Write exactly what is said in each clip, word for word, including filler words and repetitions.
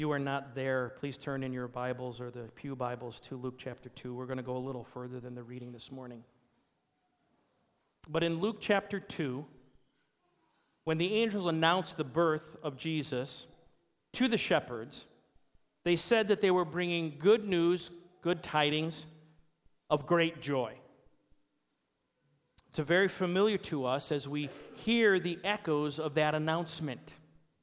you are not there, please turn in your Bibles or the Pew Bibles to Luke chapter two. We're going to go a little further than the reading this morning. But in Luke chapter two, when the angels announced the birth of Jesus to the shepherds, they said that they were bringing good news, good tidings of great joy. It's a very familiar to us as we hear the echoes of that announcement.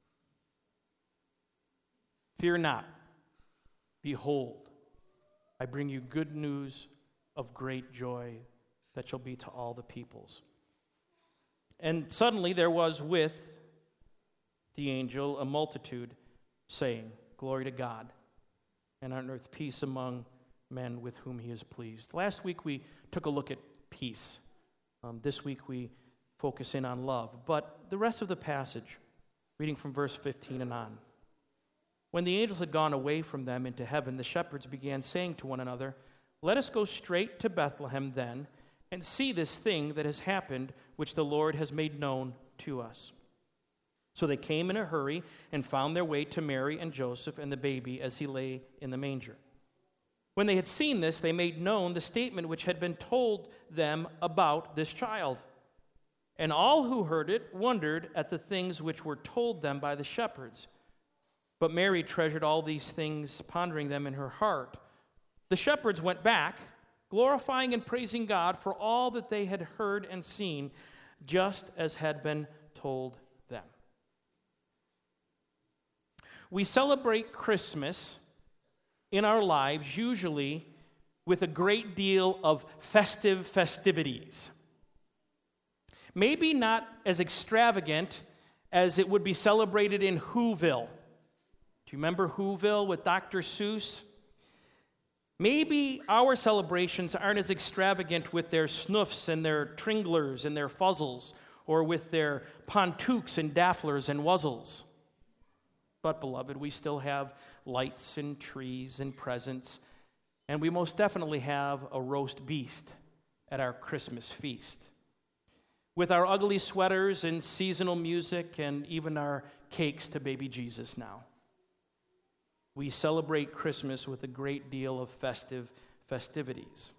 Fear not, behold, I bring you good news of great joy that shall be to all the peoples. And suddenly there was with the angel a multitude saying, Glory to God, and on earth peace among men with whom he is pleased. Last week we took a look at peace. Um, this week we focus in on love. But the rest of the passage, reading from verse fifteen and on. When the angels had gone away from them into heaven, the shepherds began saying to one another, Let us go straight to Bethlehem then, and see this thing that has happened, which the Lord has made known to us. So they came in a hurry and found their way to Mary and Joseph and the baby as he lay in the manger. When they had seen this, they made known the statement which had been told them about this child. And all who heard it wondered at the things which were told them by the shepherds. But Mary treasured all these things, pondering them in her heart. The shepherds went back, glorifying and praising God for all that they had heard and seen, just as had been told them. We celebrate Christmas in our lives usually with a great deal of festive festivities. Maybe not as extravagant as it would be celebrated in Whoville. Do you remember Whoville with Doctor Seuss? Maybe our celebrations aren't as extravagant with their snuffs and their tringlers and their fuzzles, or with their pontooks and dafflers and wuzzles. But, beloved, we still have lights and trees and presents, and we most definitely have a roast beast at our Christmas feast. With our ugly sweaters and seasonal music and even our cakes to baby Jesus now. We celebrate Christmas with a great deal of festive festivities.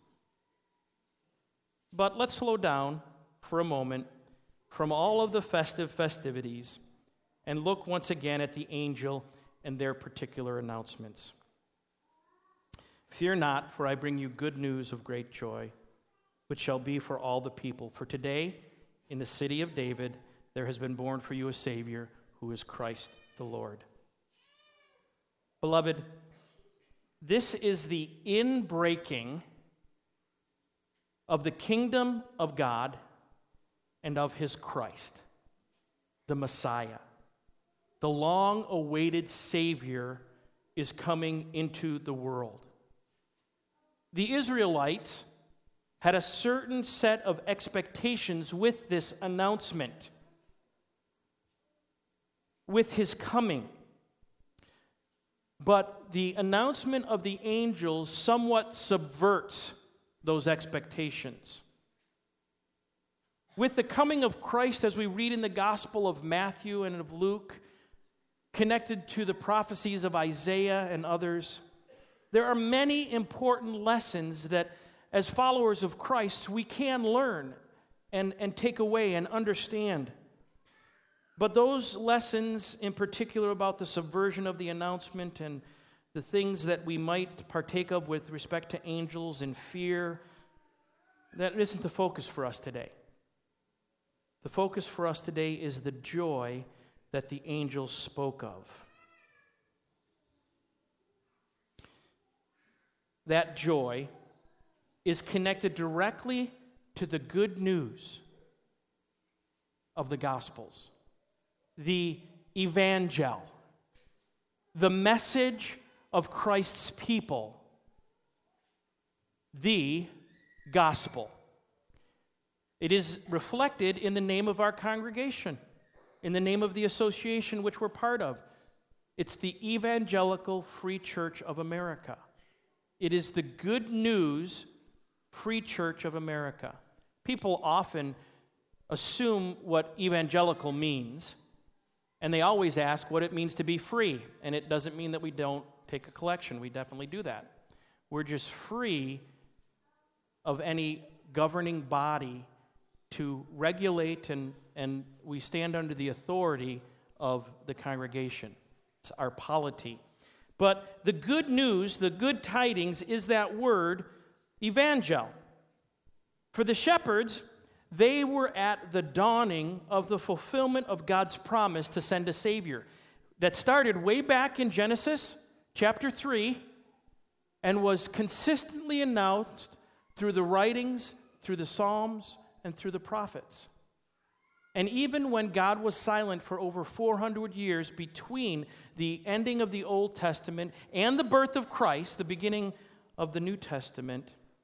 But let's slow down for a moment from all of the festive festivities and look once again at the angel and their particular announcements. Fear not, for I bring you good news of great joy, which shall be for all the people. For today, in the city of David, there has been born for you a Savior, who is Christ the Lord. Beloved, this is the inbreaking of the kingdom of God and of his Christ, the Messiah. The long-awaited Savior is coming into the world. The Israelites had a certain set of expectations with this announcement, with his coming. But the announcement of the angels somewhat subverts those expectations. With the coming of Christ, as we read in the Gospel of Matthew and of Luke, connected to the prophecies of Isaiah and others, there are many important lessons that, as followers of Christ, we can learn and, and take away and understand. But those lessons, in particular about the subversion of the announcement and the things that we might partake of with respect to angels and fear, that isn't the focus for us today. The focus for us today is the joy that the angels spoke of. That joy is connected directly to the good news of the Gospels. The evangel, the message of Christ's people, the gospel. It is reflected in the name of our congregation, in the name of the association which we're part of. It's the Evangelical Free Church of America. It is the Good News Free Church of America. People often assume what evangelical means, And they always ask what it means to be free. And it doesn't mean that we don't take a collection. We definitely do that. We're just free of any governing body to regulate, and, and we stand under the authority of the congregation. It's our polity. But the good news, the good tidings, is that word, evangel. For the shepherds, they were at the dawning of the fulfillment of God's promise to send a Savior that started way back in Genesis chapter three and was consistently announced through the writings, through the Psalms, and through the prophets. And even when God was silent for over four hundred years between the ending of the Old Testament and the birth of Christ, the beginning of the New Testament,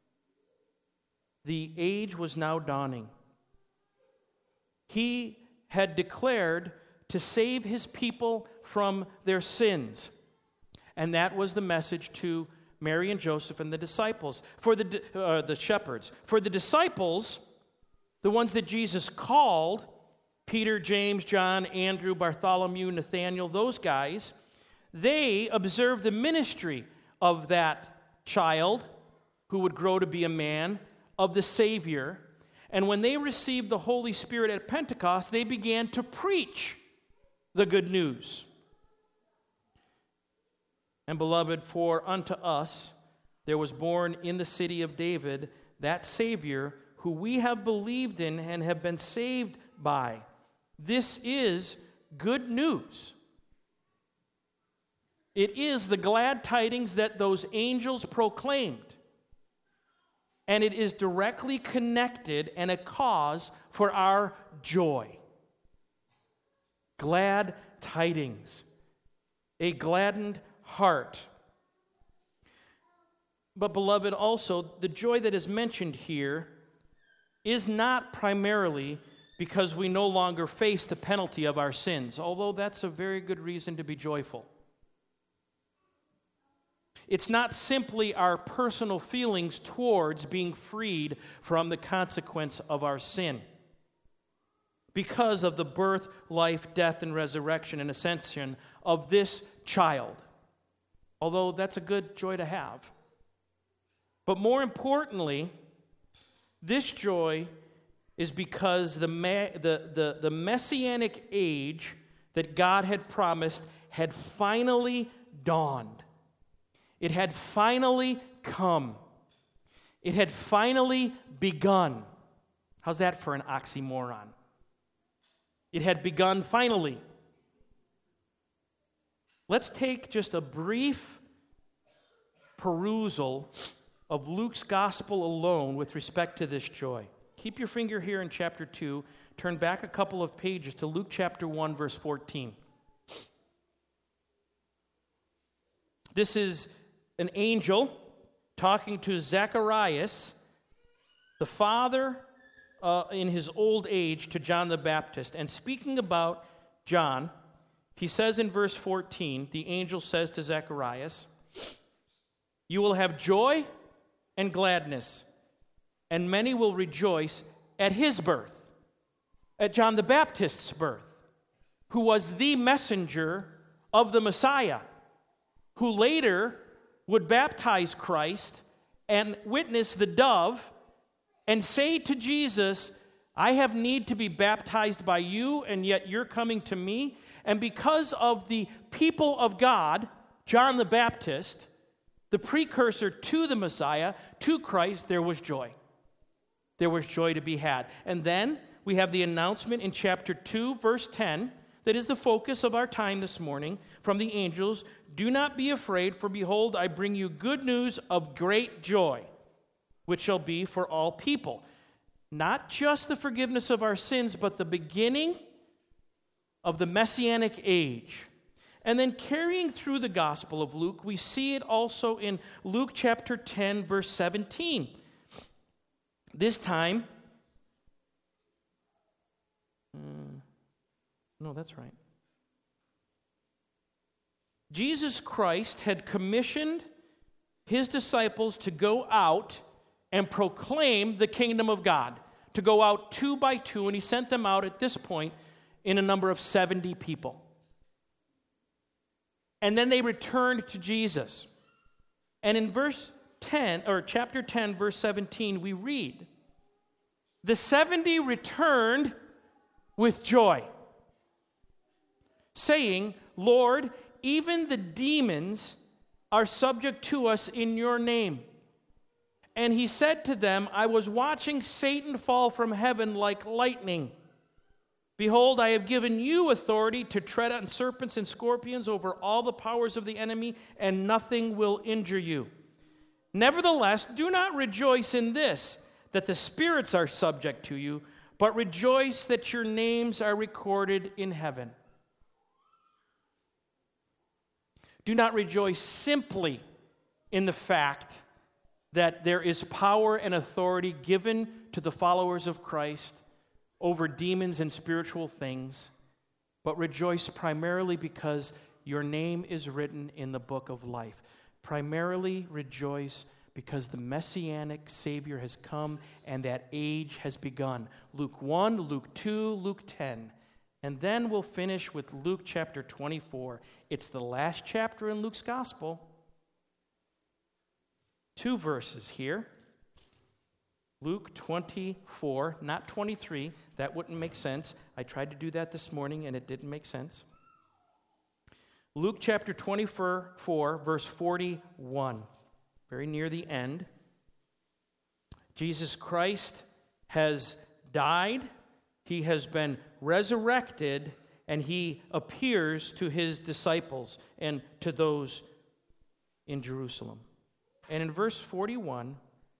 the age was now dawning. He had declared to save his people from their sins. And that was the message to Mary and Joseph and the disciples, for the uh, the shepherds. For the disciples, the ones that Jesus called, Peter, James, John, Andrew, Bartholomew, Nathaniel, those guys, they observed the ministry of that child who would grow to be a man, of the Savior. And when they received the Holy Spirit at Pentecost, they began to preach the good news. And beloved, for unto us there was born in the city of David that Savior who we have believed in and have been saved by. This is good news. It is the glad tidings that those angels proclaimed. And it is directly connected and a cause for our joy. Glad tidings. A gladdened heart. But beloved, also, the joy that is mentioned here is not primarily because we no longer face the penalty of our sins, although that's a very good reason to be joyful. It's not simply our personal feelings towards being freed from the consequence of our sin. Because of the birth, life, death, and resurrection and ascension of this child. Although that's a good joy to have. But more importantly, this joy is because the, the, the, the messianic age that God had promised had finally dawned. It had finally come. It had finally begun. How's that for an oxymoron? It had begun finally. Let's take just a brief perusal of Luke's gospel alone with respect to this joy. Keep your finger here in chapter two. Turn back a couple of pages to Luke chapter one, verse fourteen. This is an angel talking to Zacharias, the father uh, in his old age, to John the Baptist. And speaking about John, he says in verse fourteen, the angel says to Zacharias, "You will have joy and gladness, and many will rejoice at his birth," at John the Baptist's birth, who was the messenger of the Messiah, who later would baptize Christ and witness the dove and say to Jesus, "I have need to be baptized by you, and yet you're coming to me." And because of the people of God, John the Baptist, the precursor to the Messiah, to Christ, there was joy. There was joy to be had. And then we have the announcement in chapter two, verse ten, that is the focus of our time this morning, from the angels. "Do not be afraid, for behold, I bring you good news of great joy, which shall be for all people." Not just the forgiveness of our sins, but the beginning of the Messianic age. And then carrying through the Gospel of Luke, we see it also in Luke chapter ten, verse seventeen. This time, uh, no, that's right. Jesus Christ had commissioned his disciples to go out and proclaim the kingdom of God, to go out two by two, and he sent them out at this point in a number of seventy people. And then they returned to Jesus. And in verse ten, or chapter ten, verse seventeen, we read, the seventy returned with joy, saying, Lord, even the demons are subject to us in your name. And he said to them, I was watching Satan fall from heaven like lightning. Behold, I have given you authority to tread on serpents and scorpions over all the powers of the enemy, and nothing will injure you. Nevertheless, do not rejoice in this, that the spirits are subject to you, but rejoice that your names are recorded in heaven. Do not rejoice simply in the fact that there is power and authority given to the followers of Christ over demons and spiritual things, but rejoice primarily because your name is written in the book of life. Primarily rejoice because the Messianic Savior has come and that age has begun. Luke one, Luke two, Luke ten. And then we'll finish with Luke chapter twenty-four. It's the last chapter in Luke's gospel. Two verses here. Luke twenty-four, not twenty-three. That wouldn't make sense. I tried to do that this morning and it didn't make sense. Luke chapter twenty-four, verse forty-one. Very near the end. Jesus Christ has died. He has been resurrected, and he appears to his disciples and to those in Jerusalem. And in verse forty-one,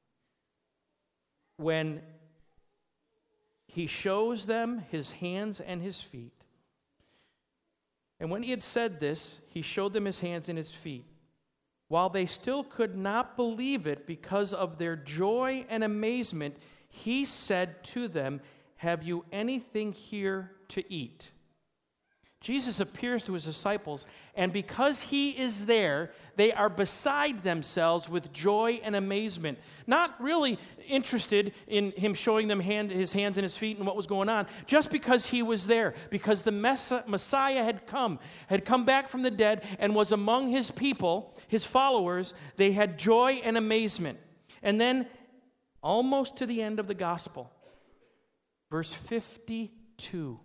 when he shows them his hands and his feet, and when he had said this, he showed them his hands and his feet. While they still could not believe it because of their joy and amazement, he said to them, have you anything here to eat? Jesus appears to his disciples, and because he is there, they are beside themselves with joy and amazement. Not really interested in him showing them hand, his hands and his feet and what was going on, just because he was there, because the Messiah had come, had come back from the dead and was among his people, his followers. They had joy and amazement. And then, almost to the end of the gospel, verse fifty-two.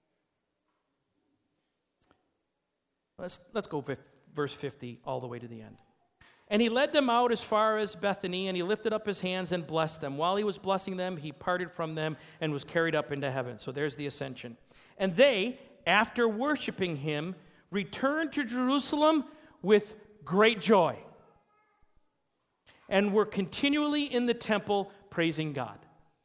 Let's, let's go with verse fifty all the way to the end. And he led them out as far as Bethany, and he lifted up his hands and blessed them. While he was blessing them, he parted from them and was carried up into heaven. So there's the ascension. And they, after worshiping him, returned to Jerusalem with great joy and were continually in the temple praising God.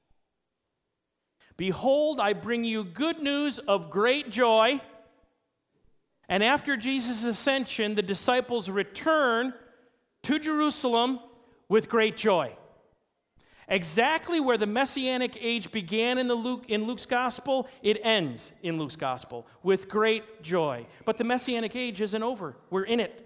Behold, I bring you good news of great joy. And after Jesus' ascension, the disciples return to Jerusalem with great joy. Exactly where the Messianic age began in, the Luke, in Luke's gospel, it ends in Luke's gospel with great joy. But the Messianic age isn't over. We're in it.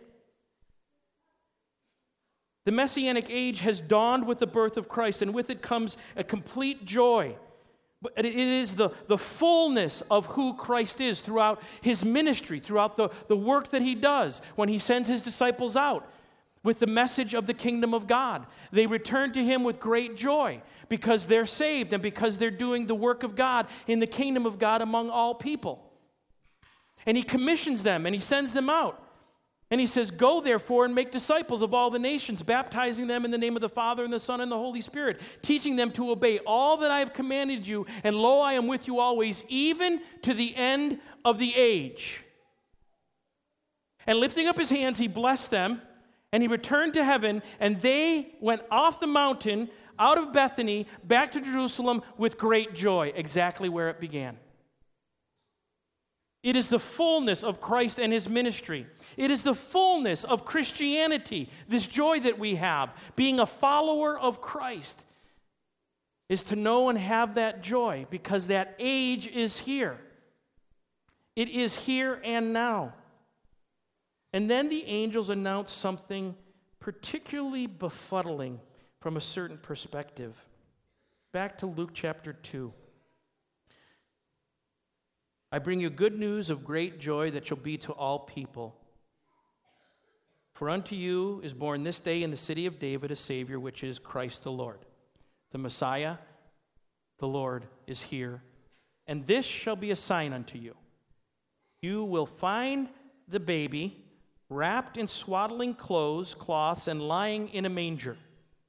The Messianic age has dawned with the birth of Christ, and with it comes a complete joy. But it is the, the fullness of who Christ is throughout his ministry, throughout the, the work that he does when he sends his disciples out with the message of the kingdom of God. They return to him with great joy because they're saved and because they're doing the work of God in the kingdom of God among all people. And he commissions them and he sends them out. And he says, go therefore and make disciples of all the nations, baptizing them in the name of the Father and the Son and the Holy Spirit, teaching them to obey all that I have commanded you, and lo, I am with you always, even to the end of the age. And lifting up his hands, he blessed them, and he returned to heaven, and they went off the mountain, out of Bethany, back to Jerusalem with great joy, exactly where it began. It is the fullness of Christ and his ministry. It is the fullness of Christianity, this joy that we have. Being a follower of Christ is to know and have that joy because that age is here. It is here and now. And then the angels announce something particularly befuddling from a certain perspective. Back to Luke chapter two. I bring you good news of great joy that shall be to all people. For unto you is born this day in the city of David a Savior, which is Christ the Lord. The Messiah, the Lord, is here. And this shall be a sign unto you. You will find the baby wrapped in swaddling clothes, cloths, and lying in a manger.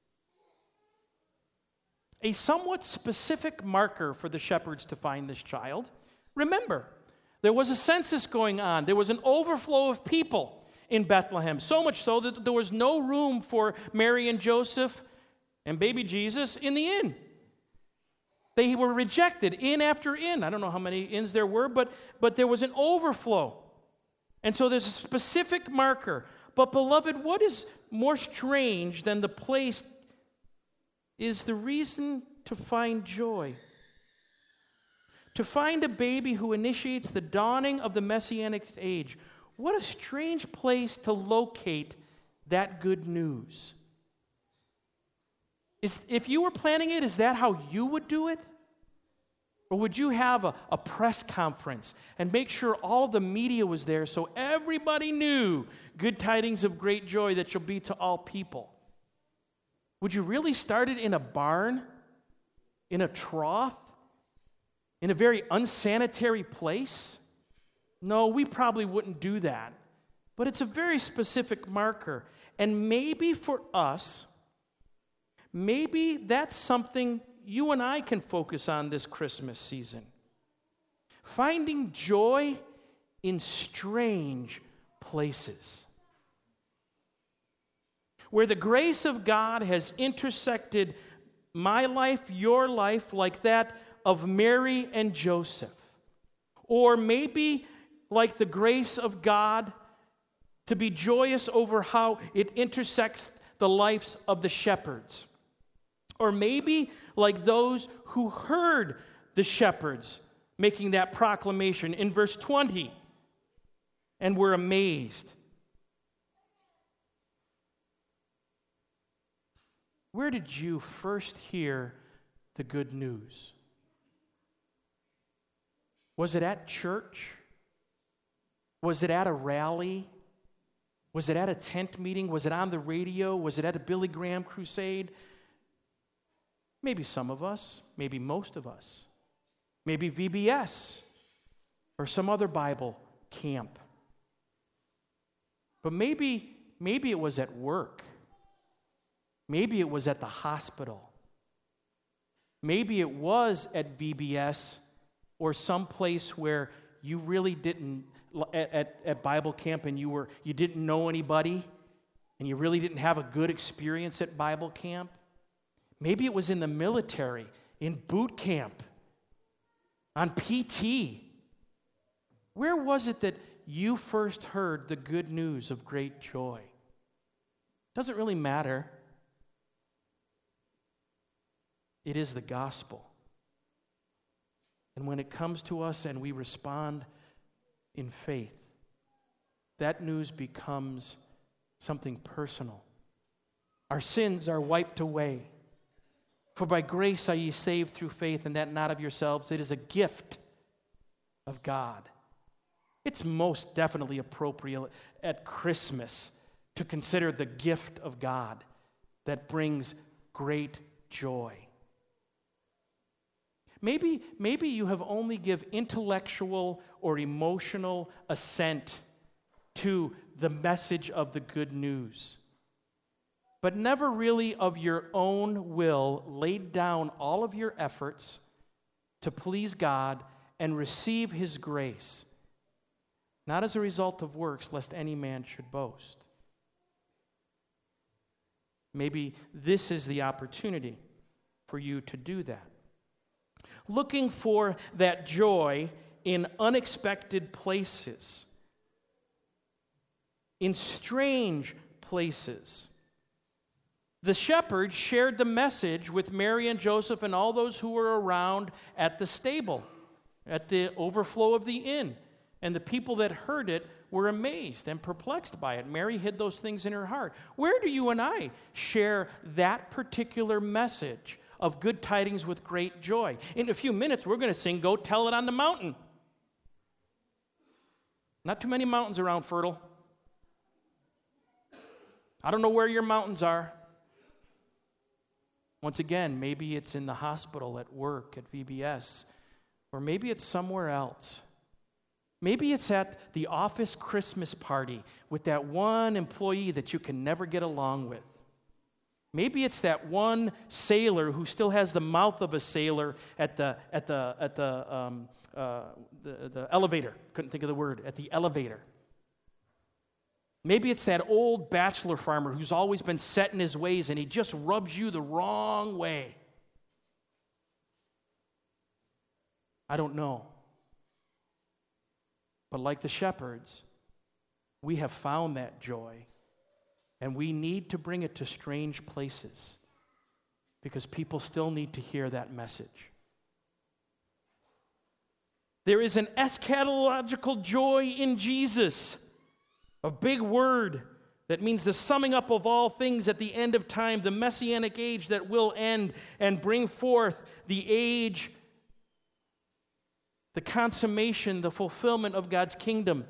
A somewhat specific marker for the shepherds to find this child. Remember, there was a census going on. There was an overflow of people in Bethlehem, so much so that there was no room for Mary and Joseph and baby Jesus in the inn. They were rejected, inn after inn. I don't know how many inns there were, but, but there was an overflow. And so there's a specific marker. But beloved, what is more strange than the place is the reason to find joy. To find a baby who initiates the dawning of the Messianic age. What a strange place to locate that good news. Is, if you were planning it, is that how you would do it? Or would you have a, a press conference and make sure all the media was there so everybody knew good tidings of great joy that shall be to all people? Would you really start it in a barn? In a trough? In a very unsanitary place? No, we probably wouldn't do that. But it's a very specific marker. And maybe for us, maybe that's something you and I can focus on this Christmas season. Finding joy in strange places. Where the grace of God has intersected my life, your life, like that of Mary and Joseph. Or maybe like the grace of God to be joyous over how it intersects the lives of the shepherds. Or maybe like those who heard the shepherds making that proclamation in verse twenty and were amazed. Where did you first hear the good news? Was it at church? Was it at a rally? Was it at a tent meeting? Was it on the radio? Was it at a Billy Graham crusade? Maybe some of us, maybe most of us. Maybe V B S or some other Bible camp. But maybe, maybe it was at work. Maybe it was at the hospital. Maybe it was at V B S or some place where you really didn't, at, at, at Bible camp, and you were you didn't know anybody, and you really didn't have a good experience at Bible camp. Maybe it was in the military, in boot camp, on P T. Where was it that you first heard the good news of great joy? Doesn't really matter. It is the gospel. And when it comes to us and we respond in faith, that news becomes something personal. Our sins are wiped away. For by grace are ye saved through faith, and that not of yourselves. It is a gift of God. It's most definitely appropriate at Christmas to consider the gift of God that brings great joy. Maybe, maybe you have only give intellectual or emotional assent to the message of the good news, but never really of your own will laid down all of your efforts to please God and receive His grace, not as a result of works, lest any man should boast. Maybe this is the opportunity for you to do that. Looking for that joy in unexpected places, in strange places. The shepherds shared the message with Mary and Joseph and all those who were around at the stable, at the overflow of the inn. And the people that heard it were amazed and perplexed by it. Mary hid those things in her heart. Where do you and I share that particular message of good tidings with great joy? In a few minutes, we're going to sing Go Tell It on the Mountain. Not too many mountains around Fertile. I don't know where your mountains are. Once again, maybe it's in the hospital, at work, at V B S, or maybe it's somewhere else. Maybe it's at the office Christmas party with that one employee that you can never get along with. Maybe it's that one sailor who still has the mouth of a sailor at the at the at the um, uh, the, the elevator. Couldn't think of the word. At the elevator. Maybe it's that old bachelor farmer who's always been set in his ways and he just rubs you the wrong way. I don't know. But like the shepherds, we have found that joy, and we need to bring it to strange places because people still need to hear that message. There is an eschatological joy in Jesus, a big word that means the summing up of all things at the end of time, the messianic age that will end and bring forth the age, the consummation, the fulfillment of God's kingdom.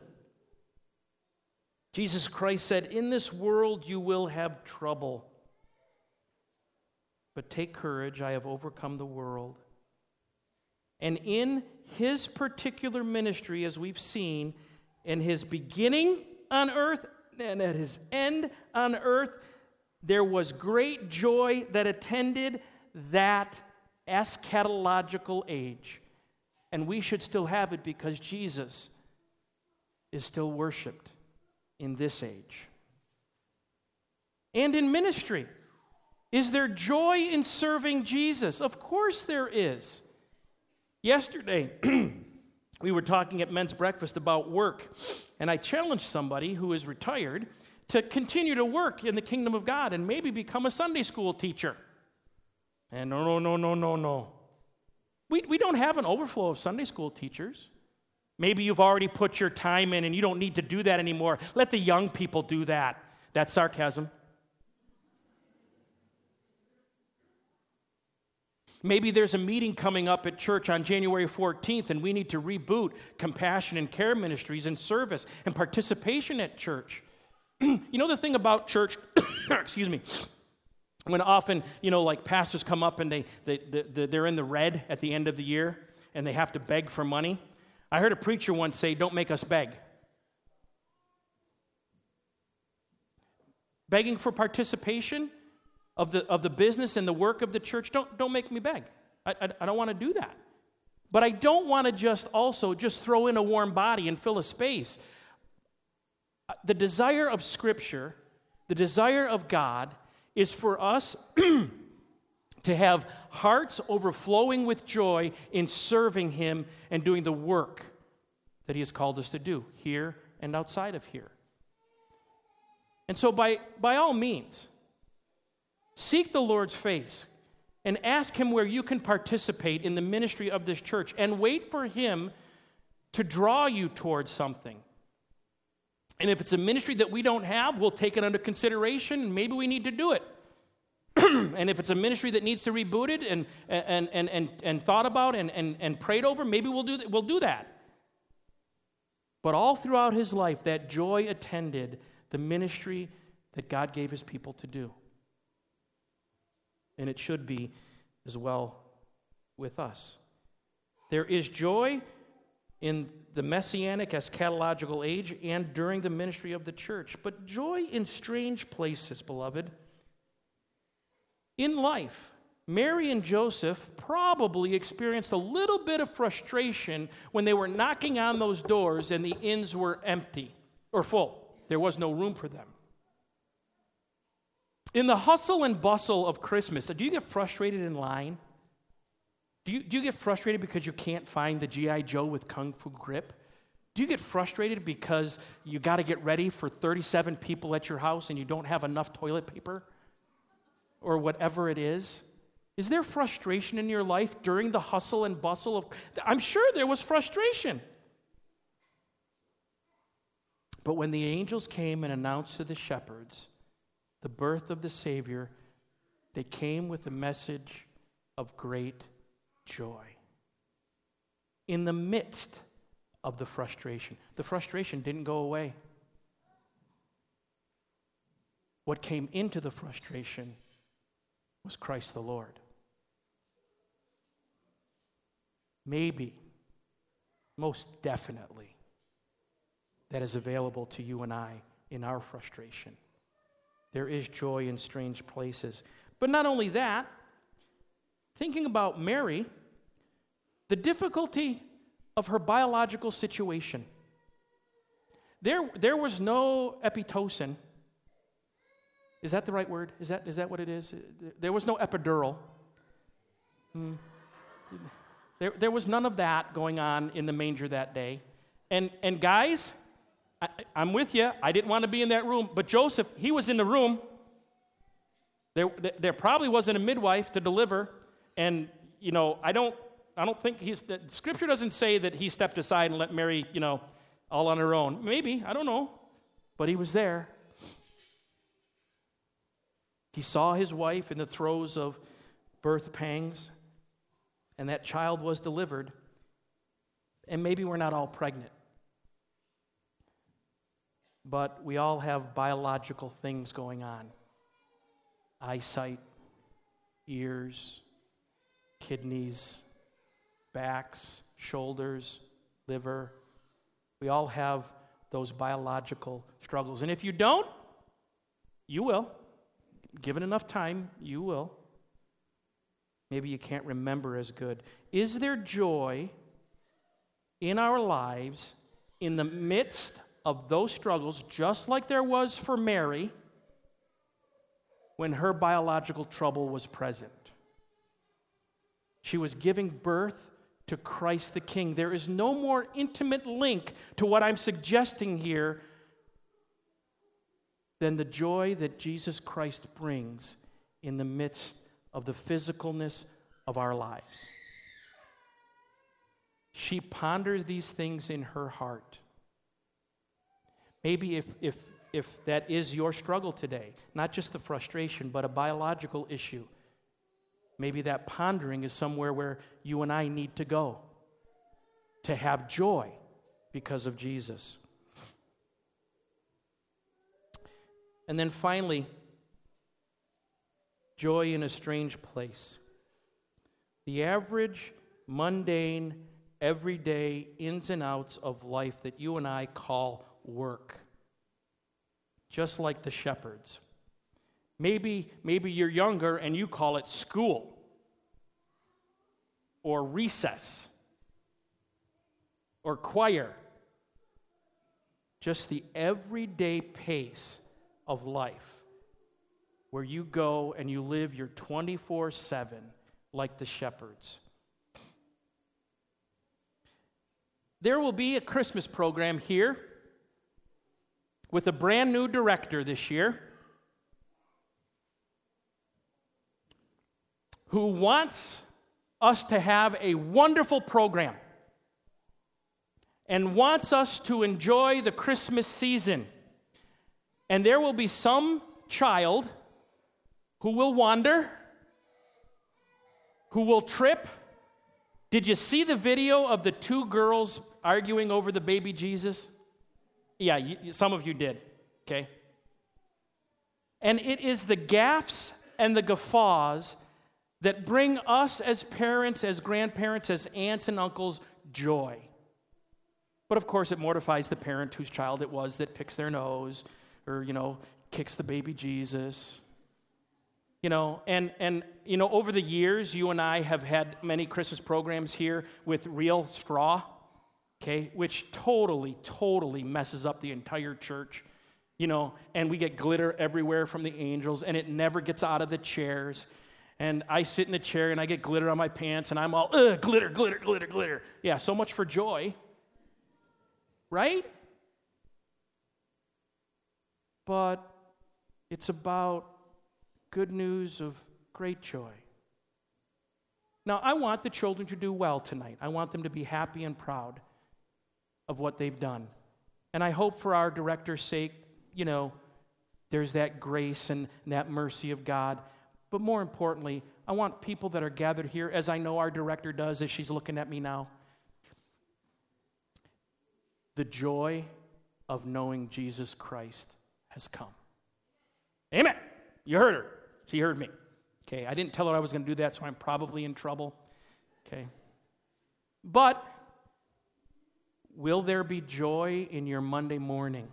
Jesus Christ said, "In this world you will have trouble. But take courage, I have overcome the world." And in his particular ministry, as we've seen, in his beginning on earth and at his end on earth, there was great joy that attended that eschatological age. And we should still have it because Jesus is still worshiped in this age. And in ministry, is there joy in serving Jesus? Of course there is. Yesterday, we were talking at men's breakfast about work, and I challenged somebody who is retired to continue to work in the kingdom of God and maybe become a Sunday school teacher. And no, no, no, no, no, no. We, we don't have an overflow of Sunday school teachers. Maybe you've already put your time in and you don't need to do that anymore. Let the young people do that. That's sarcasm. Maybe there's a meeting coming up at church on January fourteenth and we need to reboot compassion and care ministries and service and participation at church. You know the thing about church, excuse me, when often, you know, like pastors come up and they, they, they, they're in the red at the end of the year and they have to beg for money. I heard a preacher once say, "Don't make us beg." Begging for participation of the of the business and the work of the church, don't, don't make me beg. I, I, I don't want to do that. But I don't want to just also just throw in a warm body and fill a space. The desire of Scripture, the desire of God, is for us to have hearts overflowing with joy in serving Him and doing the work that He has called us to do, here and outside of here. And so by, by all means, seek the Lord's face and ask Him where you can participate in the ministry of this church and wait for Him to draw you towards something. And if it's a ministry that we don't have, we'll take it under consideration, and maybe we need to do it. And if it's a ministry that needs to be rebooted and and and and, and thought about and, and, and prayed over, maybe we'll do we'll do that. But all throughout his life, that joy attended the ministry that God gave his people to do. And it should be as well with us. There is joy in the messianic eschatological age and during the ministry of the church, but joy in strange places, beloved. In life, Mary and Joseph probably experienced a little bit of frustration when they were knocking on those doors and the inns were empty or full. There was no room for them. In the hustle and bustle of Christmas, do you get frustrated in line? Do you, do you get frustrated because you can't find the G I Joe with Kung Fu grip? Do you get frustrated because you got to get ready for thirty-seven people at your house and you don't have enough toilet paper? Or whatever it is? Is there frustration in your life during the hustle and bustle of... I'm sure there was frustration. But when the angels came and announced to the shepherds the birth of the Savior, they came with a message of great joy. In the midst of the frustration. The frustration didn't go away. What came into the frustration was Christ the Lord. Maybe, most definitely, that is available to you and I in our frustration. There is joy in strange places. But not only that, thinking about Mary, the difficulty of her biological situation. There, there was no epitocin. Is that the right word? Is that, is that what it is? There was no epidural. Hmm. There, there was none of that going on in the manger that day. And, and guys, I, I'm with you. I didn't want to be in that room. But Joseph, he was in the room. There, there probably wasn't a midwife to deliver. And, you know, I don't, I don't think he's, the Scripture doesn't say that he stepped aside and let Mary, you know, all on her own. Maybe, I don't know. But he was there. He saw his wife in the throes of birth pangs, and that child was delivered. And maybe we're not all pregnant, but we all have biological things going on. Eyesight, ears, kidneys, backs, shoulders, liver. We all have those biological struggles. And if you don't, you will. Given enough time, you will. Maybe you can't remember as good. Is there joy in our lives in the midst of those struggles, just like there was for Mary when her biological trouble was present? She was giving birth to Christ the King. There is no more intimate link to what I'm suggesting here than the joy that Jesus Christ brings in the midst of the physicalness of our lives. She ponders these things in her heart. Maybe if, if, if that is your struggle today, not just the frustration, but a biological issue, maybe that pondering is somewhere where you and I need to go to have joy because of Jesus. And then finally, joy in a strange place. The average, mundane, everyday ins and outs of life that you and I call work. Just like the shepherds. Maybe, maybe you're younger and you call it school or recess or choir. Just the everyday pace of life where you go and you live your twenty-four seven like the shepherds. There will be a Christmas program here with a brand new director this year who wants us to have a wonderful program and wants us to enjoy the Christmas season. And there will be some child who will wander, who will trip. Did you see the video of the two girls arguing over the baby Jesus? Yeah, you, some of you did, okay? And it is the gaffes and the guffaws that bring us as parents, as grandparents, as aunts and uncles joy. But of course, it mortifies the parent whose child it was that picks their nose or, you know, kicks the baby Jesus. You know, and, and, you know, over the years, you and I have had many Christmas programs here with real straw, okay, which totally, totally messes up the entire church, you know, and we get glitter everywhere from the angels, and it never gets out of the chairs. And I sit in the chair, and I get glitter on my pants, and I'm all, ugh, glitter, glitter, glitter, glitter. Yeah, so much for joy, right? But it's about good news of great joy. Now, I want the children to do well tonight. I want them to be happy and proud of what they've done. And I hope for our director's sake, you know, there's that grace and that mercy of God. But more importantly, I want people that are gathered here, as I know our director does as she's looking at me now, the joy of knowing Jesus Christ has come. Amen. You heard her. She heard me. Okay, I didn't tell her I was going to do that, so I'm probably in trouble. Okay. But will there be joy in your Monday morning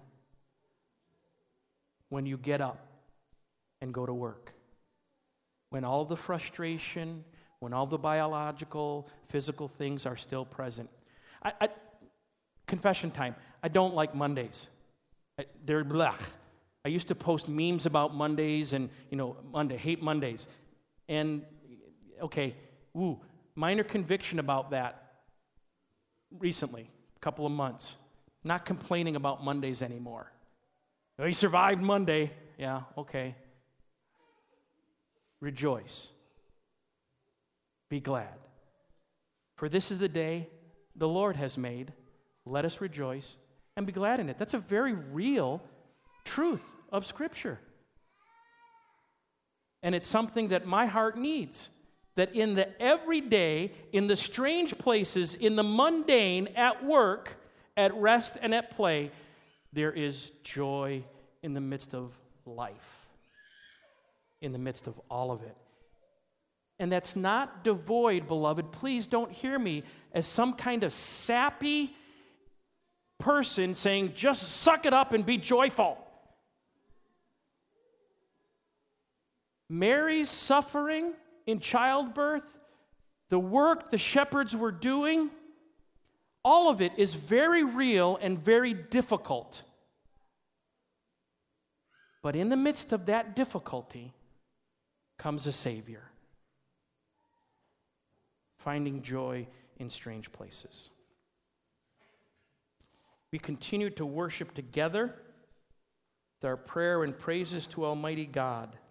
when you get up and go to work? When all the frustration, when all the biological, physical things are still present. I, I, confession time. I don't like Mondays. I, they're blech. I used to post memes about Mondays and, you know, Monday, hate Mondays. And, okay, ooh, minor conviction about that recently, a couple of months. Not complaining about Mondays anymore. Oh, he survived Monday. Yeah, okay. Rejoice. Be glad. For this is the day the Lord has made. Let us rejoice and be glad in it. That's a very real truth of Scripture. And it's something that my heart needs. That in the everyday, in the strange places, in the mundane, at work, at rest and at play, there is joy in the midst of life. In the midst of all of it. And that's not devoid, beloved. Please don't hear me as some kind of sappy person saying, just suck it up and be joyful. Mary's suffering in childbirth, the work the shepherds were doing, all of it is very real and very difficult. But in the midst of that difficulty comes a Savior, finding joy in strange places. We continue to worship together with our prayer and praises to Almighty God.